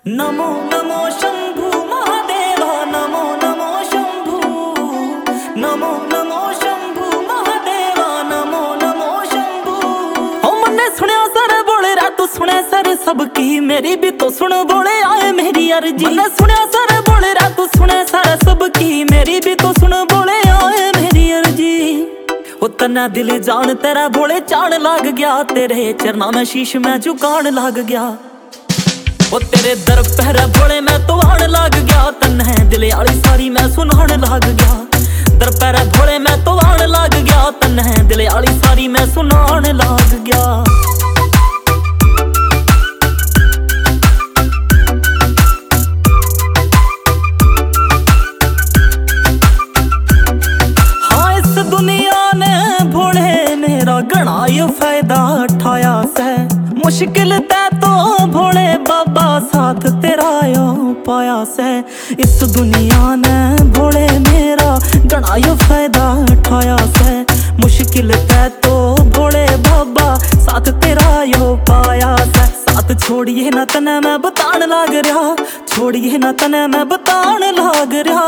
नमो नमो शंभु महादेवा, नमो नमो शंभु, नमो नमो शंभु महादेवा, नमो नमो शंभु। ओ मन्ने सुनिया सर बोले रा तू सुने सर सबकी, मेरी भी तो सुन बोले आए मेरी अर्जी। मन्ने सुनिया सर बोले रा तू सुने सर सबकी, मेरी भी तो सुन बोले आए मेरी अर्जी। ओ तना दिल जान तेरा बोले चाण लाग गया, तेरे चरणा में शीश में झुकान लाग गया। ओ तेरे दर पहर भोले मैं तो आन लाग गया, तन्ने दिल आली सारी मैं सुनान लाग गया। दर पहर भोले मैं तो आन लाग गया, तन्ने दिल आली सारी मैं सुनान लाग गया। हाँ इस दुनिया ने भोले मेरा घना यो फायदा उठाया से, मुश्किल तै तो भोले बाबा साथ तेरा यो पाया से। इस दुनिया ने भोले मेरा घना यो फायदा उठाया से, मुश्किल तै तो भोले बाबा साथ तेरा यो पाया से। साथ छोड़िए ना तने मैं बतान लाग रहा, छोड़िए ना तने मैं बतान लाग रहा।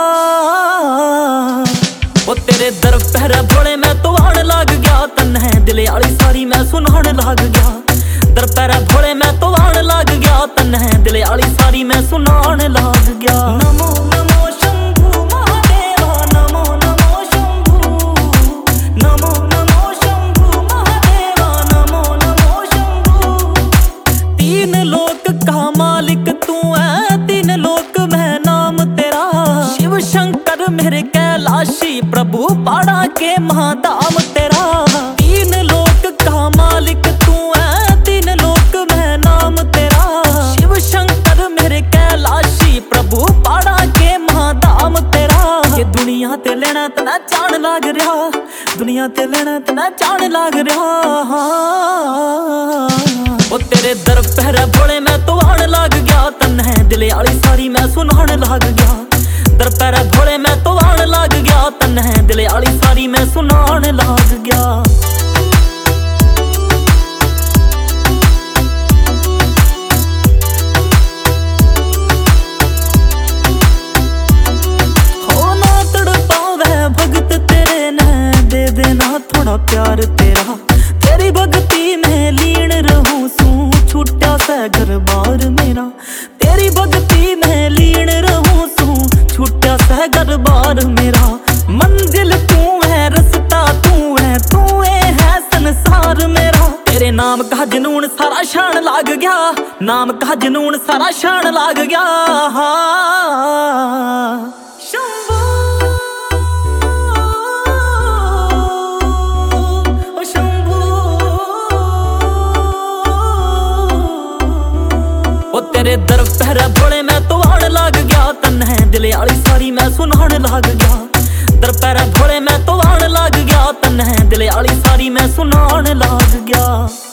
ओ तेरे दर पहर भोले मैं तो आन लाग गया, तन्ने दिल आली सारी मैं सुनान लाग गया। दर पहर भोले मैं तो आन लाग गया, तन्ने दिल आली सारी मैं सुनान लाग गया। नमो नमो शंभु महादेवा, नमो नमो शंभु, नमो नमो शंभु महादेवा, नमो नमो शंभु। तीन लोक का मालिक तू है, तीन लोक में नाम तेरा। शिव शंकर मेरे कैलाशी प्रभु पाड़ा के महाधाम तेरा। तीन लोक का मालिक तू है, तीन लोक में नाम तेरा। शिव शंकर मेरे कैलाशी प्रभु पाड़ा के महाधाम तेरा। ये दुनिया ते लेना तना चाण लाग रहा, दुनिया ते लेना तना चाण लाग रहा। ओ तेरे दर पहर भोले मैं तो आन लाग गया, तन्ने दिल आली सारी मैं सुनान लाग गया। दर पहर भोले मैं तो आन लाग गया, तन्ने दिल आली सारी मैं सुनान लाग गया। हो ना तड़पावे भगत तेरे ने, दे देना थोड़ा प्यार तेरा। तेरी भक्ति में लीन रहूं सू, छूटा सा घर बार मेरा। तेरी भक्ति में लीन रहूं सू, छूटा सा घर बार मेरा। मंजिल तू है, रास्ता तू है, तू है संसार मेरा। तेरे नाम का जुनून सारा शान लाग गया, नाम का जुनून सारा शान लाग गया। शंभू ओ शंभू, ओ तेरे दर पहर भोले मैं तो आन लाग गया, तन्ने दिल आली सारी मैं सुनान लाग गया। दर पहर भोले मैं तो आन लाग गया, तन्ने दिल आली सारी मैं सुनान लाग गया।